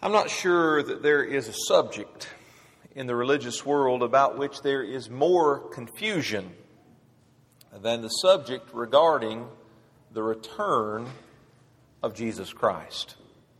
I'm not sure that there is a subject in the religious world about which there is more confusion than the subject regarding the return of Jesus Christ.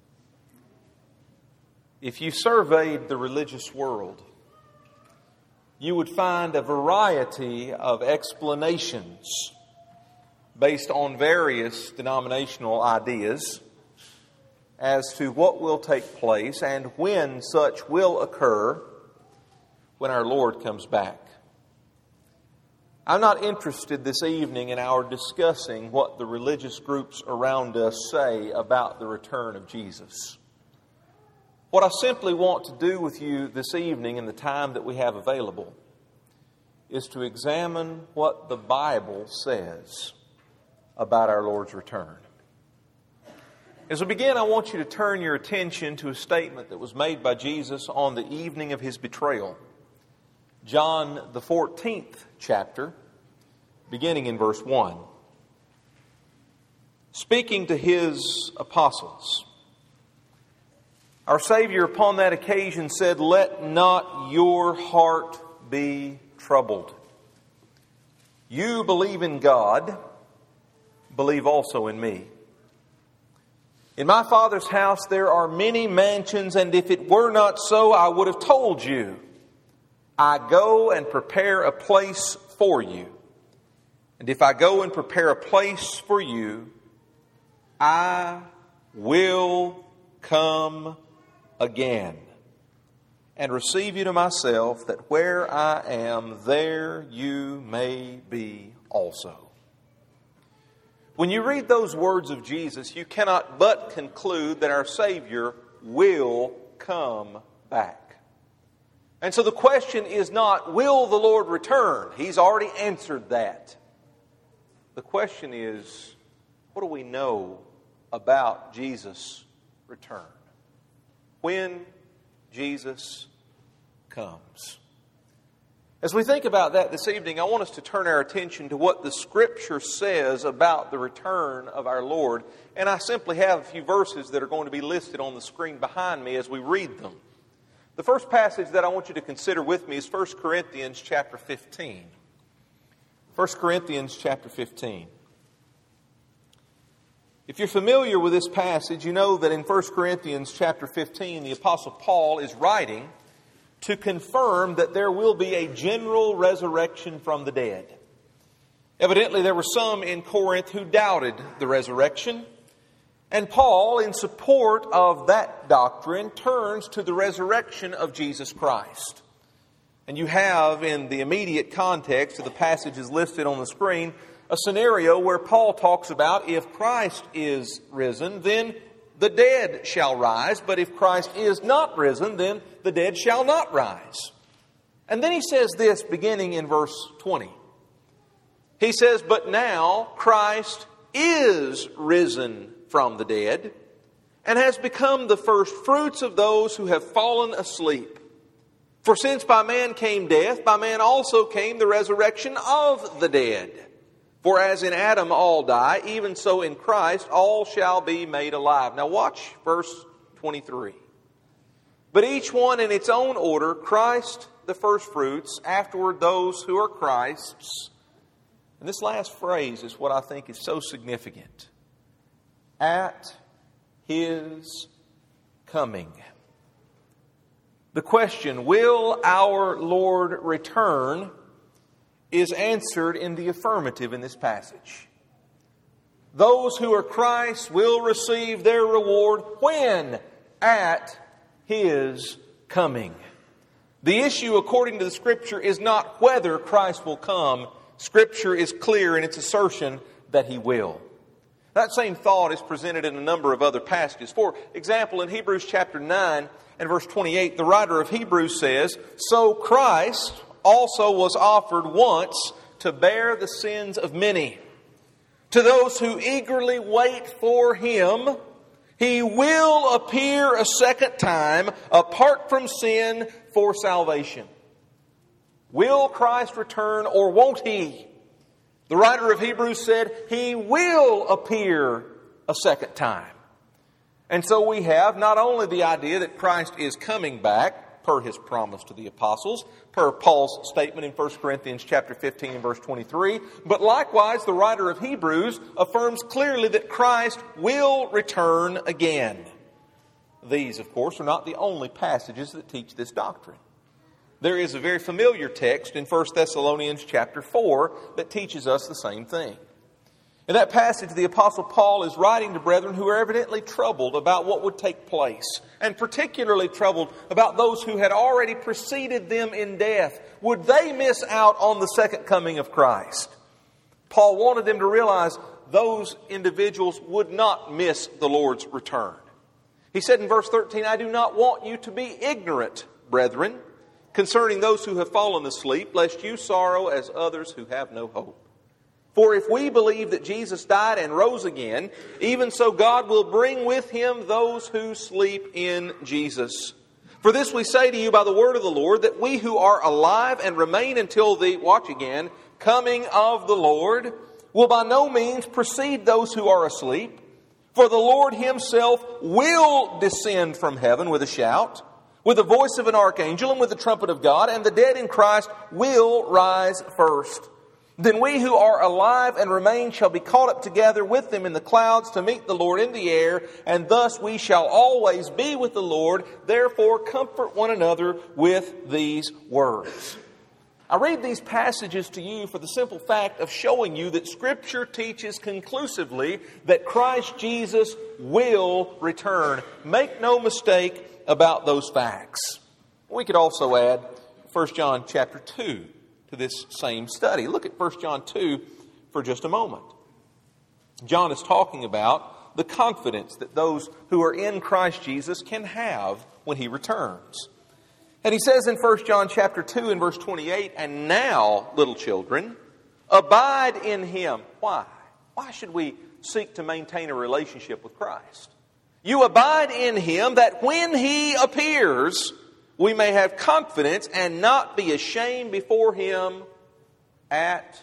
If you surveyed the religious world, you would find a variety of explanations based on various denominational ideas as to what will take place and when such will occur when our Lord comes back. I'm not interested this evening in our discussing what the religious groups around us say about the return of Jesus. What I simply want to do with you this evening in the time that we have available is to examine what the Bible says about our Lord's return. As we begin, I want you to turn your attention to a statement that was made by Jesus on the evening of His betrayal. John, the 14th chapter, beginning in verse 1. Speaking to His apostles, our Savior upon that occasion said, "Let not your heart be troubled. You believe in God, believe also in me. In my Father's house there are many mansions, and if it were not so, I would have told you. I go and prepare a place for you. And if I go and prepare a place for you, I will come again and receive you to myself, that where I am, there you may be also." When you read those words of Jesus, you cannot but conclude that our Savior will come back. And so the question is not, will the Lord return? He's already answered that. The question is, what do we know about Jesus' return? When Jesus comes. As we think about that this evening, I want us to turn our attention to what the Scripture says about the return of our Lord. And I simply have a few verses that are going to be listed on the screen behind me as we read them. The first passage that I want you to consider with me is 1 Corinthians chapter 15. 1 Corinthians chapter 15. If you're familiar with this passage, you know that in 1 Corinthians chapter 15, the Apostle Paul is writing to confirm that there will be a general resurrection from the dead. Evidently, there were some in Corinth who doubted the resurrection, and Paul, in support of that doctrine, turns to the resurrection of Jesus Christ. And you have, in the immediate context of the passages listed on the screen, a scenario where Paul talks about if Christ is risen, then the dead shall rise, but if Christ is not risen, then the dead shall not rise. And then he says this beginning in verse 20. He says, "But now Christ is risen from the dead and has become the first fruits of those who have fallen asleep. For since by man came death, by man also came the resurrection of the dead. For as in Adam all die, even so in Christ all shall be made alive." Now watch verse 23. "But each one in its own order, Christ the firstfruits, afterward those who are Christ's." And this last phrase is what I think is so significant. "At His coming." The question, will our Lord return, is answered in the affirmative in this passage. Those who are Christ will receive their reward when? At His coming. The issue, according to the Scripture, is not whether Christ will come. Scripture is clear in its assertion that He will. That same thought is presented in a number of other passages. For example, in Hebrews chapter 9 and verse 28, the writer of Hebrews says, "So Christ also was offered once to bear the sins of many. To those who eagerly wait for Him, He will appear a second time apart from sin for salvation." Will Christ return or won't He? The writer of Hebrews said He will appear a second time. And so we have not only the idea that Christ is coming back, per his promise to the apostles, per Paul's statement in 1 Corinthians chapter 15 and verse 23, but likewise the writer of Hebrews affirms clearly that Christ will return again. These, of course, are not the only passages that teach this doctrine. There is a very familiar text in 1 Thessalonians chapter 4 that teaches us the same thing. In that passage, the Apostle Paul is writing to brethren who are evidently troubled about what would take place, and particularly troubled about those who had already preceded them in death. Would they miss out on the second coming of Christ? Paul wanted them to realize those individuals would not miss the Lord's return. He said in verse 13, I do not want you to be ignorant, brethren, concerning those who have fallen asleep, lest you sorrow as others who have no hope. For if we believe that Jesus died and rose again, even so God will bring with him those who sleep in Jesus. For this we say to you by the word of the Lord, that we who are alive and remain until the, watch again, coming of the Lord, will by no means precede those who are asleep. For the Lord himself will descend from heaven with a shout, with the voice of an archangel, and with the trumpet of God, and the dead in Christ will rise first. Then we who are alive and remain shall be caught up together with them in the clouds to meet the Lord in the air, and thus we shall always be with the Lord. Therefore comfort one another with these words. I read these passages to you for the simple fact of showing you that Scripture teaches conclusively that Christ Jesus will return. Make no mistake about those facts. We could also add 1 John chapter 2 to this same study. Look at 1 John 2 for just a moment. John is talking about the confidence that those who are in Christ Jesus can have when he returns. And he says in 1 John chapter 2 and verse 28, and now, little children, abide in him. Why? Why should we seek to maintain a relationship with Christ? You abide in him that when he appears, we may have confidence and not be ashamed before him at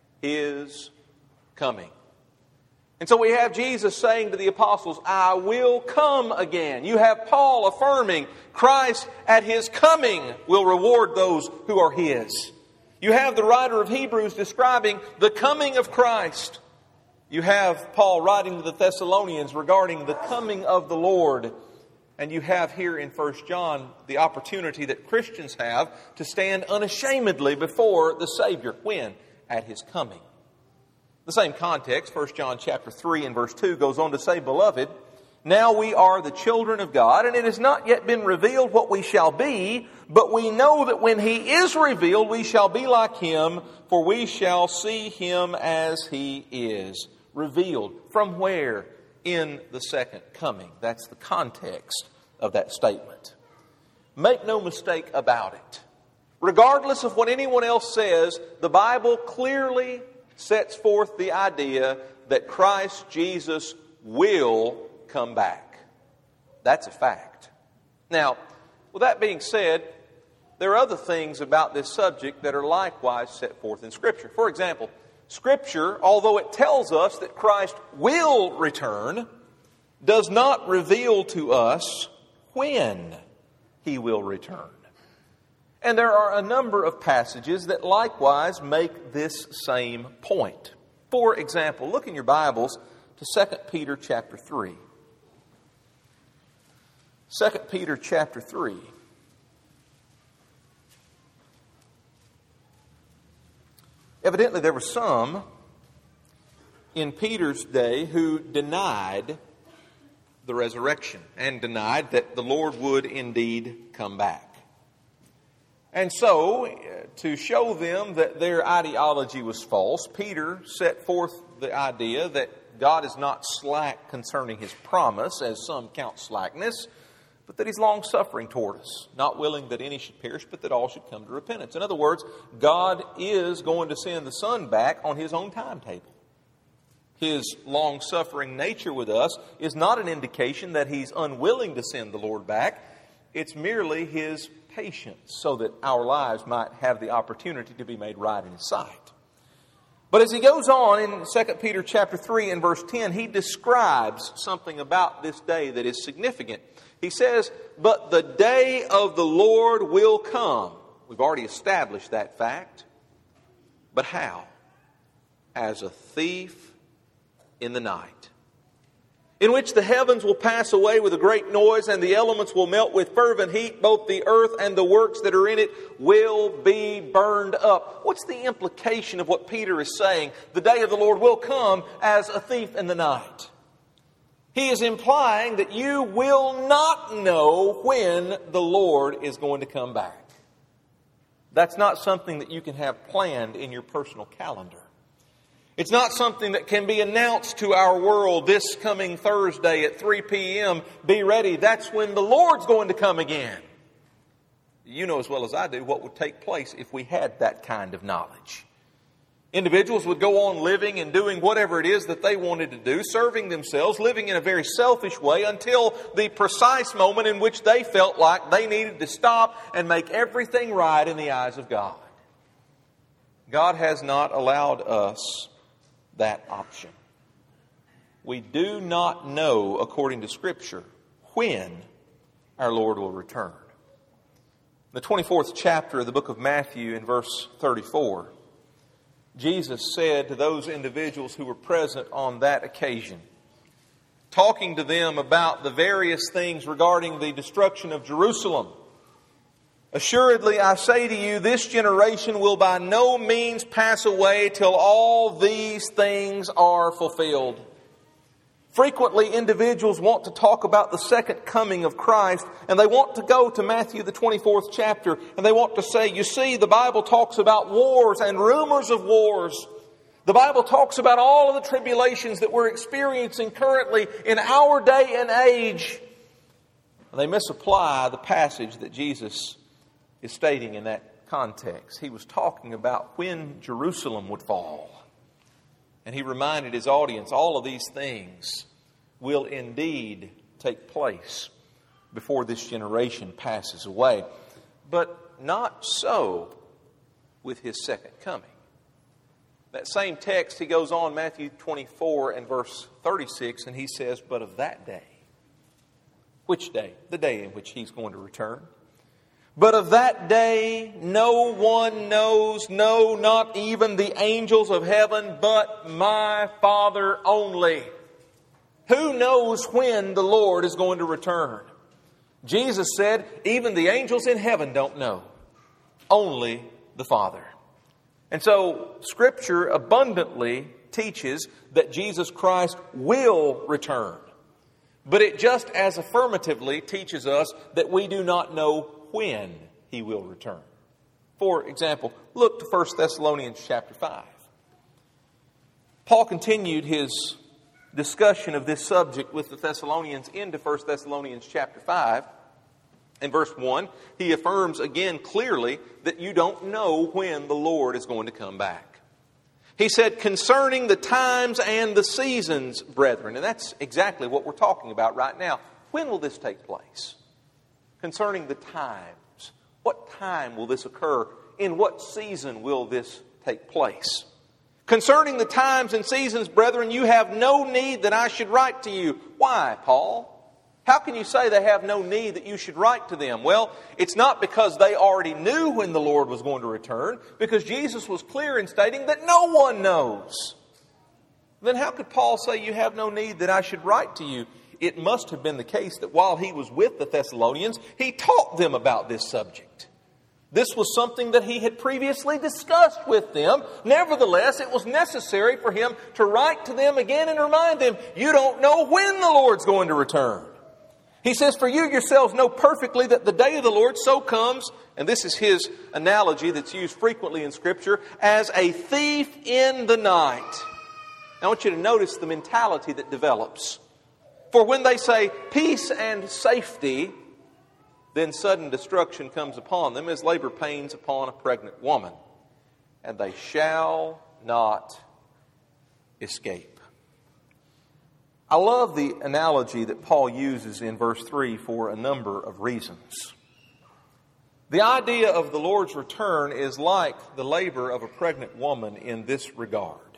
his coming. And so we have Jesus saying to the apostles, I will come again. You have Paul affirming Christ at his coming will reward those who are his. You have the writer of Hebrews describing the coming of Christ. You have Paul writing to the Thessalonians regarding the coming of the Lord. And you have here in 1 John the opportunity that Christians have to stand unashamedly before the Savior. When? At his coming. The same context, 1 John chapter 3 and verse 2 goes on to say, Beloved, now we are the children of God, and it has not yet been revealed what we shall be, but we know that when he is revealed, we shall be like him, for we shall see him as he is. Revealed. From where? In the second coming. That's the context of that statement. Make no mistake about it. Regardless of what anyone else says, the Bible clearly sets forth the idea that Christ Jesus will come back. That's a fact. Now, with that being said, there are other things about this subject that are likewise set forth in Scripture. For example, Scripture, although it tells us that Christ will return, does not reveal to us when he will return. And there are a number of passages that likewise make this same point. For example, look in your Bibles to 2 Peter chapter 3. 2 Peter chapter 3. Evidently there were some in Peter's day who denied the resurrection and denied that the Lord would indeed come back. And so, to show them that their ideology was false, Peter set forth the idea that God is not slack concerning his promise, as some count slackness, but that he's long-suffering toward us, not willing that any should perish, but that all should come to repentance. In other words, God is going to send the Son back on his own timetable. His long-suffering nature with us is not an indication that he's unwilling to send the Lord back. It's merely his patience so that our lives might have the opportunity to be made right in his sight. But as he goes on in 2 Peter chapter 3 and verse 10, he describes something about this day that is significant. He says, "But the day of the Lord will come." We've already established that fact. But how? As a thief in the night, in which the heavens will pass away with a great noise, and the elements will melt with fervent heat. Both the earth and the works that are in it will be burned up. What's the implication of what Peter is saying? The day of the Lord will come as a thief in the night. He is implying that you will not know when the Lord is going to come back. That's not something that you can have planned in your personal calendar. It's not something that can be announced to our world this coming Thursday at 3 p.m. Be ready. That's when the Lord's going to come again. You know as well as I do what would take place if we had that kind of knowledge. Individuals would go on living and doing whatever it is that they wanted to do, serving themselves, living in a very selfish way until the precise moment in which they felt like they needed to stop and make everything right in the eyes of God. God has not allowed us that option. We do not know, according to Scripture, when our Lord will return. In the 24th chapter of the book of Matthew, in verse 34, Jesus said to those individuals who were present on that occasion, talking to them about the various things regarding the destruction of Jerusalem, "Assuredly, I say to you, this generation will by no means pass away till all these things are fulfilled." Frequently, individuals want to talk about the second coming of Christ, and they want to go to Matthew, the 24th chapter, and they want to say, you see, the Bible talks about wars and rumors of wars. The Bible talks about all of the tribulations that we're experiencing currently in our day and age. And they misapply the passage that Jesus is stating in that context. He was talking about when Jerusalem would fall. And he reminded his audience, all of these things will indeed take place before this generation passes away. But not so with his second coming. That same text, he goes on, Matthew 24 and verse 36, and he says, "But of that day." Which day? The day in which he's going to return. "But of that day no one knows, no, not even the angels of heaven, but my Father only." Who knows when the Lord is going to return? Jesus said, even the angels in heaven don't know. Only the Father. And so Scripture abundantly teaches that Jesus Christ will return. But it just as affirmatively teaches us that we do not know when he will return. For example, look to 1 Thessalonians chapter 5. Paul continued his discussion of this subject with the Thessalonians into 1 Thessalonians chapter 5. In verse 1, he affirms again clearly that you don't know when the Lord is going to come back. He said, "Concerning the times and the seasons, brethren," and that's exactly what we're talking about right now. When will this take place? Concerning the times. What time will this occur? In what season will this take place? "Concerning the times and seasons, brethren, you have no need that I should write to you." Why, Paul? How can you say they have no need that you should write to them? Well, it's not because they already knew when the Lord was going to return, because Jesus was clear in stating that no one knows. Then how could Paul say you have no need that I should write to you? It must have been the case that while he was with the Thessalonians, he taught them about this subject. This was something that he had previously discussed with them. Nevertheless, it was necessary for him to write to them again and remind them, you don't know when the Lord's going to return. He says, "For you yourselves know perfectly that the day of the Lord so comes," and this is his analogy that's used frequently in Scripture, "as a thief in the night." I want you to notice the mentality that develops. For when they say peace and safety, then sudden destruction comes upon them as labor pains upon a pregnant woman, and they shall not escape. I love the analogy that Paul uses in verse 3 for a number of reasons. The idea of the Lord's return is like the labor of a pregnant woman in this regard.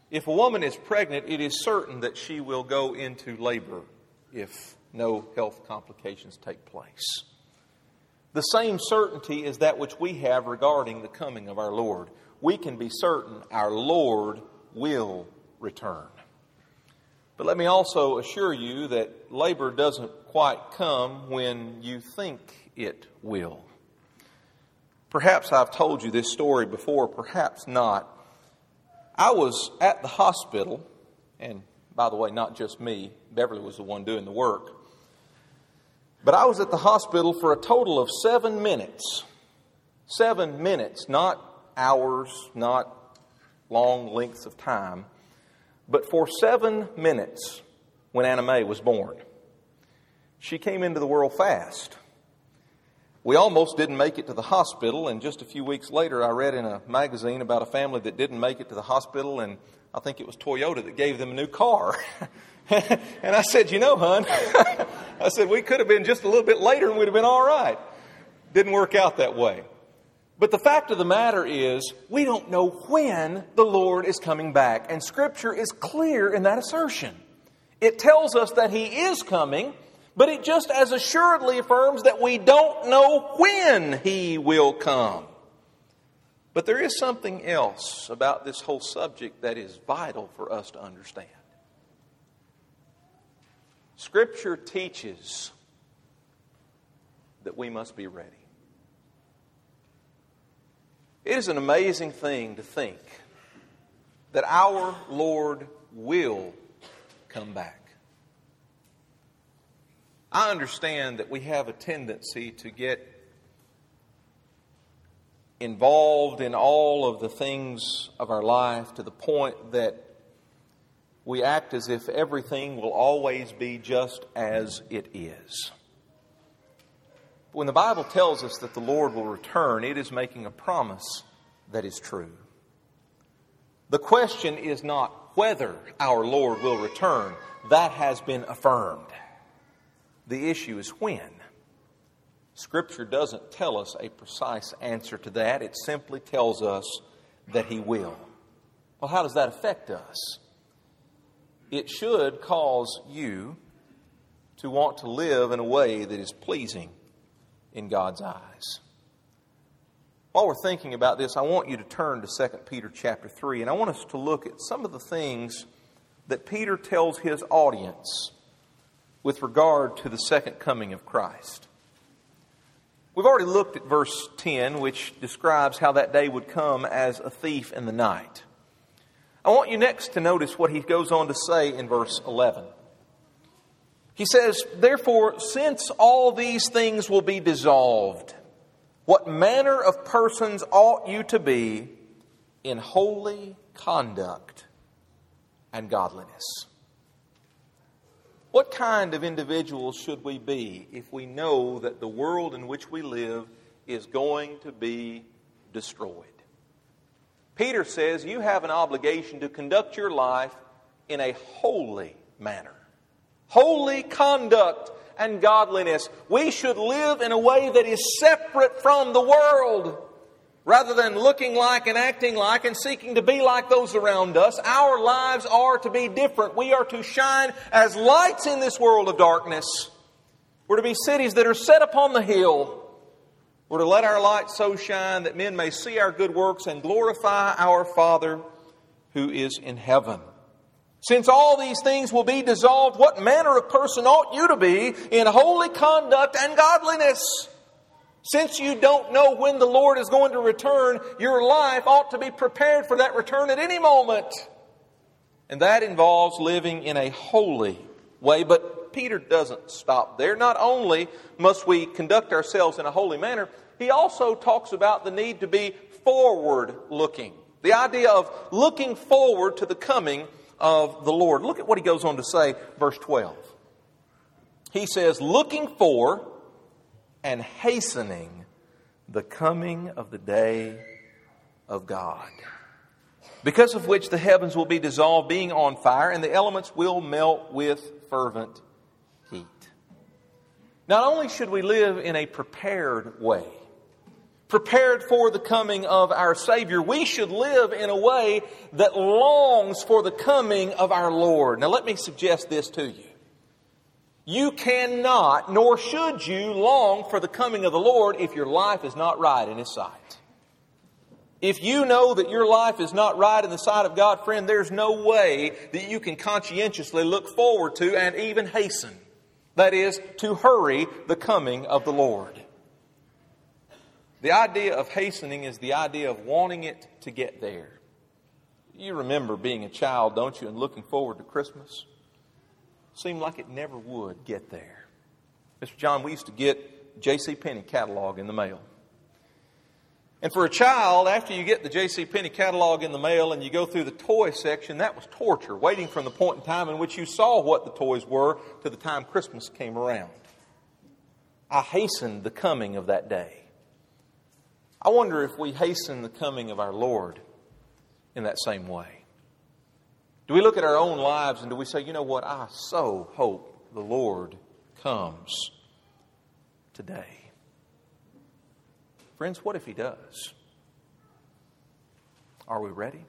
If a woman is pregnant, it is certain that she will go into labor if no health complications take place. The same certainty is that which we have regarding the coming of our Lord. We can be certain our Lord will return. But let me also assure you that labor doesn't quite come when you think it will. Perhaps I've told you this story before, perhaps not. I was at the hospital, and by the way, not just me. Beverly was the one doing the work. But I was at the hospital for a total of 7 minutes. 7 minutes, not hours, not long lengths of time, but for 7 minutes when Anna Mae was born. She came into the world fast. We almost didn't make it to the hospital, and just a few weeks later I read in a magazine about a family that didn't make it to the hospital, and I think it was Toyota that gave them a new car. And I said, you know, hon, I said, we could have been just a little bit later and we'd have been all right. Didn't work out that way. But the fact of the matter is, we don't know when the Lord is coming back, and Scripture is clear in that assertion. It tells us that He is coming, but it just as assuredly affirms that we don't know when He will come. But there is something else about this whole subject that is vital for us to understand. Scripture teaches that we must be ready. It is an amazing thing to think that our Lord will come back. I understand that we have a tendency to get involved in all of the things of our life to the point that we act as if everything will always be just as it is. When the Bible tells us that the Lord will return, it is making a promise that is true. The question is not whether our Lord will return. That has been affirmed. The issue is when. Scripture doesn't tell us a precise answer to that. It simply tells us that He will. Well, how does that affect us? It should cause you to want to live in a way that is pleasing in God's eyes. While we're thinking about this, I want you to turn to 2 Peter chapter 3, and I want us to look at some of the things that Peter tells his audience with regard to the second coming of Christ. We've already looked at verse 10, which describes how that day would come as a thief in the night. I want you next to notice what he goes on to say in verse 11. He says, "Therefore, since all these things will be dissolved, what manner of persons ought you to be in holy conduct and godliness?" What kind of individuals should we be if we know that the world in which we live is going to be destroyed? Peter says you have an obligation to conduct your life in a holy manner. Holy conduct and godliness. We should live in a way that is separate from the world. Rather than looking like and acting like and seeking to be like those around us, our lives are to be different. We are to shine as lights in this world of darkness. We're to be cities that are set upon the hill. We're to let our light so shine that men may see our good works and glorify our Father who is in heaven. Since all these things will be dissolved, what manner of person ought you to be in holy conduct and godliness? Since you don't know when the Lord is going to return, your life ought to be prepared for that return at any moment. And that involves living in a holy way. But Peter doesn't stop there. Not only must we conduct ourselves in a holy manner, he also talks about the need to be forward-looking. The idea of looking forward to the coming of the Lord. Look at what he goes on to say, verse 12. He says, "Looking for and hastening the coming of the day of God, because of which the heavens will be dissolved, being on fire, and the elements will melt with fervent heat." Not only should we live in a prepared way, prepared for the coming of our Savior. We should live in a way that longs for the coming of our Lord. Now let me suggest this to you. You cannot, nor should you, long for the coming of the Lord if your life is not right in His sight. If you know that your life is not right in the sight of God, friend, there's no way that you can conscientiously look forward to and even hasten. That is, to hurry the coming of the Lord. The idea of hastening is the idea of wanting it to get there. You remember being a child, don't you, and looking forward to Christmas? Seemed like it never would get there. Mr. John, we used to get JCPenney catalog in the mail. And for a child, after you get the JCPenney catalog in the mail and you go through the toy section, that was torture, waiting from the point in time in which you saw what the toys were to the time Christmas came around. I hastened the coming of that day. I wonder if we hasten the coming of our Lord in that same way. Do we look at our own lives and do we say, you know what, I so hope the Lord comes today. Friends, what if He does? Are we ready?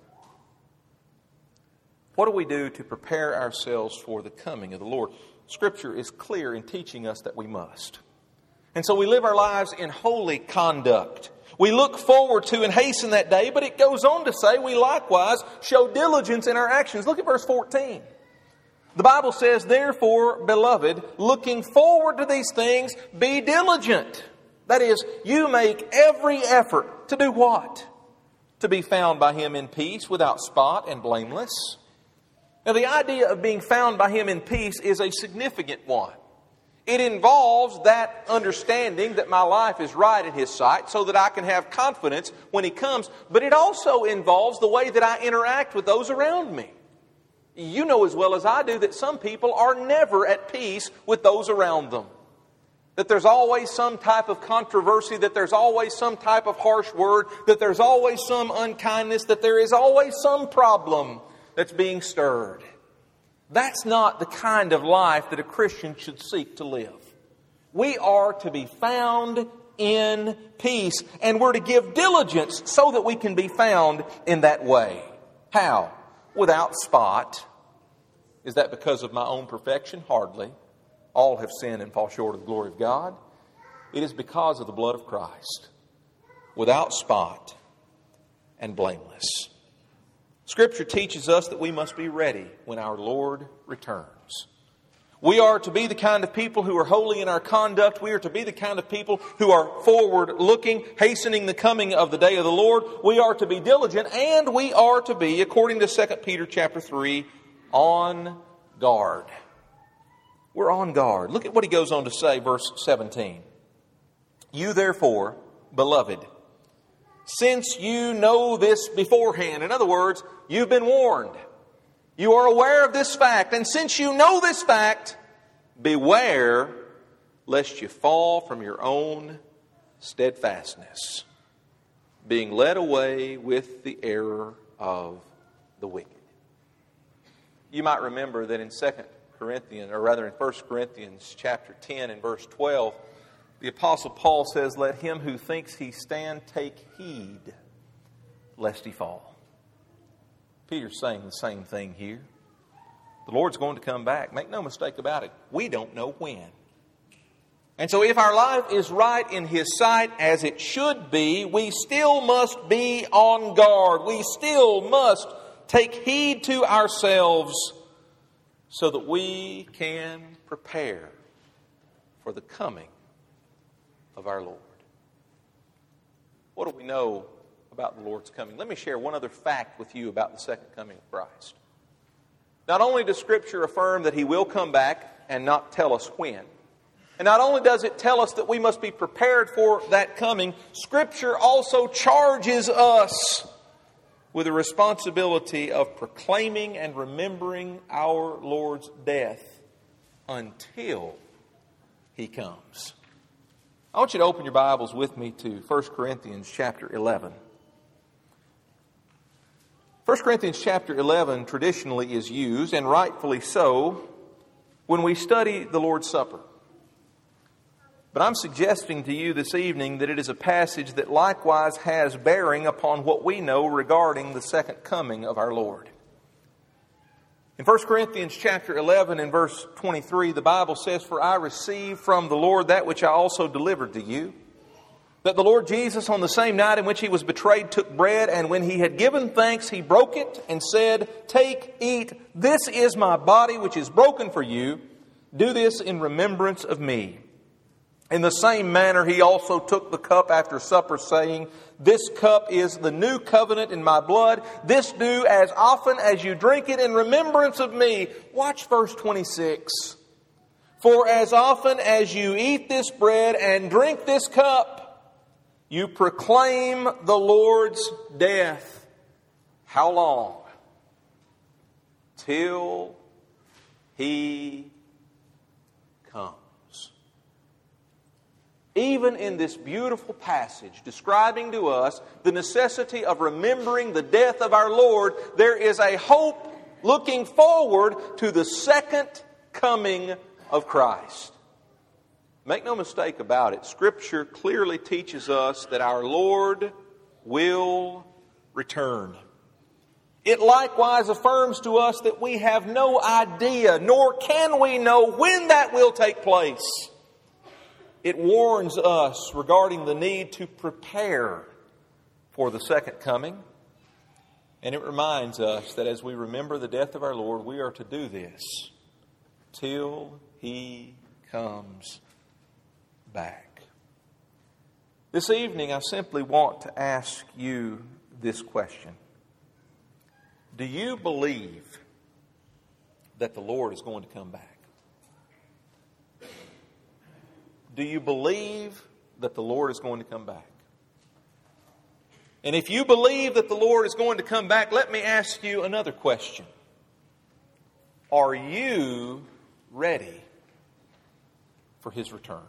What do we do to prepare ourselves for the coming of the Lord? Scripture is clear in teaching us that we must. And so we live our lives in holy conduct. We look forward to and hasten that day, but it goes on to say we likewise show diligence in our actions. Look at verse 14. The Bible says, therefore, beloved, looking forward to these things, be diligent. That is, you make every effort to do what? To be found by Him in peace, without spot and blameless. Now, the idea of being found by Him in peace is a significant one. It involves that understanding that my life is right in His sight so that I can have confidence when He comes. But it also involves the way that I interact with those around me. You know as well as I do that some people are never at peace with those around them. That there's always some type of controversy, that there's always some type of harsh word, that there's always some unkindness, that there is always some problem that's being stirred. That's not the kind of life that a Christian should seek to live. We are to be found in peace, and we're to give diligence so that we can be found in that way. How? Without spot. Is that because of my own perfection? Hardly. All have sinned and fall short of the glory of God. It is because of the blood of Christ. Without spot and blameless. Scripture teaches us that we must be ready when our Lord returns. We are to be the kind of people who are holy in our conduct. We are to be the kind of people who are forward-looking, hastening the coming of the day of the Lord. We are to be diligent, and we are to be, according to 2 Peter chapter 3, on guard. We're on guard. Look at what he goes on to say, verse 17. You therefore, beloved, since you know this beforehand. In other words, you've been warned. You are aware of this fact. And since you know this fact, beware lest you fall from your own steadfastness, being led away with the error of the wicked. You might remember that in 1 Corinthians chapter 10 and verse 12, the Apostle Paul says, let him who thinks he stand take heed lest he fall. Peter's saying the same thing here. The Lord's going to come back. Make no mistake about it. We don't know when. And so if our life is right in His sight as it should be, we still must be on guard. We still must take heed to ourselves so that we can prepare for the coming of our Lord. What do we know about the Lord's coming? Let me share one other fact with you about the second coming of Christ. Not only does Scripture affirm that He will come back and not tell us when, and not only does it tell us that we must be prepared for that coming, Scripture also charges us with the responsibility of proclaiming and remembering our Lord's death until He comes. I want you to open your Bibles with me to 1 Corinthians chapter 11. 1 Corinthians chapter 11 traditionally is used, and rightfully so, when we study the Lord's Supper. But I'm suggesting to you this evening that it is a passage that likewise has bearing upon what we know regarding the second coming of our Lord. In 1 Corinthians chapter 11 and verse 23, the Bible says, "For I received from the Lord that which I also delivered to you, that the Lord Jesus on the same night in which He was betrayed took bread, and when He had given thanks, He broke it and said, 'Take, eat, this is my body which is broken for you. Do this in remembrance of me.' In the same manner, He also took the cup after supper, saying, 'This cup is the new covenant in my blood. This do as often as you drink it in remembrance of me.'" Watch verse 26. "For as often as you eat this bread and drink this cup, you proclaim the Lord's death." How long? Till He comes. Even in this beautiful passage describing to us the necessity of remembering the death of our Lord, there is a hope looking forward to the second coming of Christ. Make no mistake about it, Scripture clearly teaches us that our Lord will return. It likewise affirms to us that we have no idea, nor can we know when that will take place. It warns us regarding the need to prepare for the second coming. And it reminds us that as we remember the death of our Lord, we are to do this till He comes back. This evening, I simply want to ask you this question. Do you believe that the Lord is going to come back? Do you believe that the Lord is going to come back? And if you believe that the Lord is going to come back, let me ask you another question. Are you ready for His return?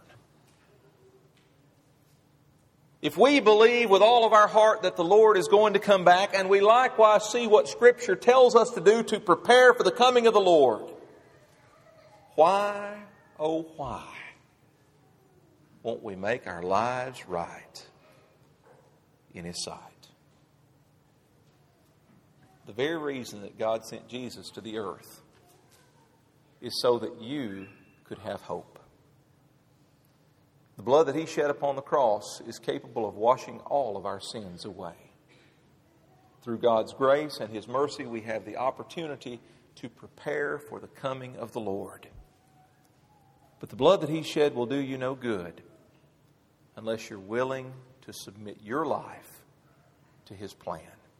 If we believe with all of our heart that the Lord is going to come back, and we likewise see what Scripture tells us to do to prepare for the coming of the Lord, why, oh why, won't we make our lives right in His sight? The very reason that God sent Jesus to the earth is so that you could have hope. The blood that He shed upon the cross is capable of washing all of our sins away. Through God's grace and His mercy, we have the opportunity to prepare for the coming of the Lord. But the blood that He shed will do you no good unless you're willing to submit your life to His plan.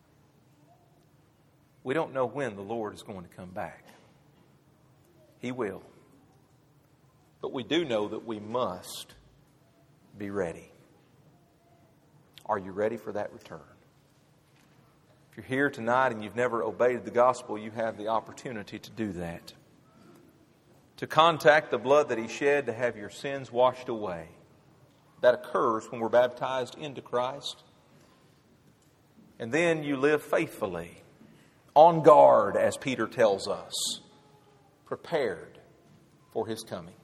We don't know when the Lord is going to come back. He will. But we do know that we must be ready. Are you ready for that return? If you're here tonight and you've never obeyed the gospel, you have the opportunity to do that. To contact the blood that He shed to have your sins washed away. That occurs when we're baptized into Christ. And then you live faithfully, on guard, as Peter tells us, prepared for His coming.